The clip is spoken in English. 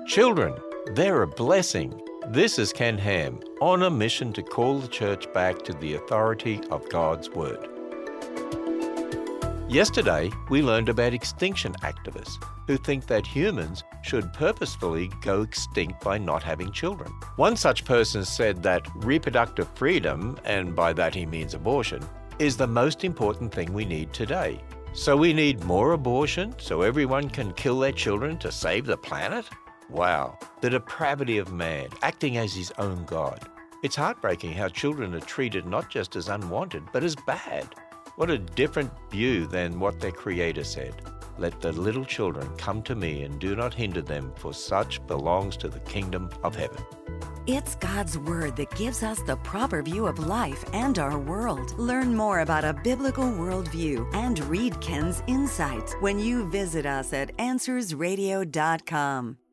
Children, they're a blessing. This is Ken Ham, on a mission to call the church back to the authority of God's Word. Yesterday, we learned about extinction activists who think that humans should purposefully go extinct by not having children. One such person said that reproductive freedom, and by that he means abortion, is the most important thing we need today. So we need more abortion so everyone can kill their children to save the planet? Wow, the depravity of man, acting as his own God. It's heartbreaking how children are treated not just as unwanted, but as bad. What a different view than what their Creator said. Let the little children come to me and do not hinder them, for such belongs to the kingdom of heaven. It's God's Word that gives us the proper view of life and our world. Learn more about a biblical worldview and read Ken's insights when you visit us at AnswersRadio.com.